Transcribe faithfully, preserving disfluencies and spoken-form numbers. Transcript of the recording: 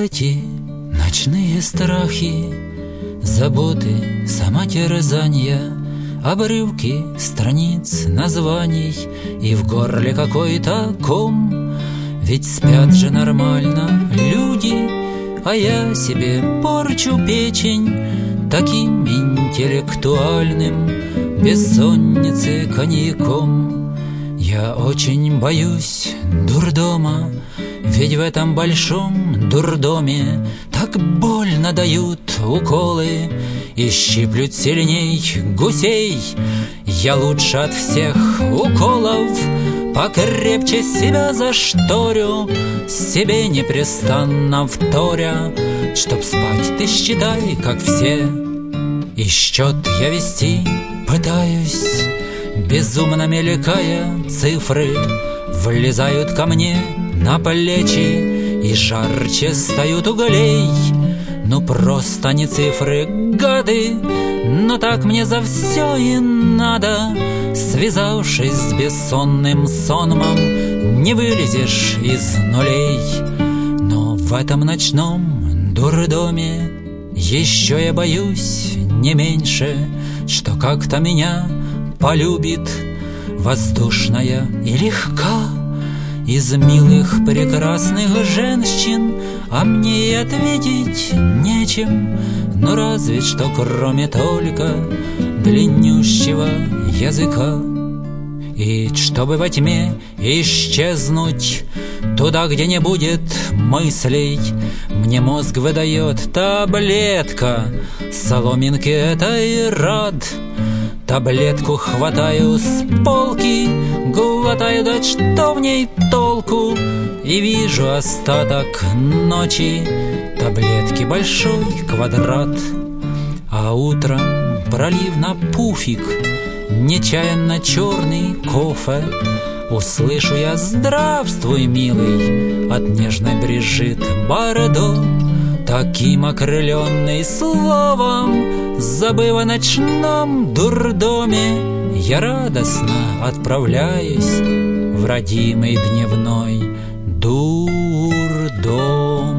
эти ночные страхи, заботы, самотерзанья, обрывки страниц, названий и в горле какой-то ком. Ведь спят же нормально люди, а я себе порчу печень таким интеллектуальным бессонницы коньяком. Я очень боюсь дурдома, ведь в этом большом дурдоме так больно дают уколы и щиплют сильней гусей. Я лучше от всех уколов покрепче себя зашторю, себе непрестанно вторя, чтоб спать ты считай, как все. И счет я вести пытаюсь, безумно мелькая цифры влезают ко мне на плечи и жарче стают углей. Ну просто не цифры, гады, но так мне за все и надо. Связавшись с бессонным сонмом, не вылезешь из нулей. Но в этом ночном дурдоме еще я боюсь не меньше, что как-то меня полюбит воздушная и легка из милых прекрасных женщин, а мне и ответить нечем, ну разве что кроме только длиннющего языка. И чтобы во тьме исчезнуть туда, где не будет мыслей, мне мозг выдает таблетка, соломинки этой рад. Таблетку хватаю с полки, глотаю, да что в ней толку, и вижу остаток ночи, таблетки большой квадрат. А утром, пролив на пуфик нечаянно черный кофе, услышу я «Здравствуй, милый» от нежной Брижит Бардо. Таким окрыленный словом, забыв о ночном дурдоме, я радостно отправляюсь в родимый дневной дурдом.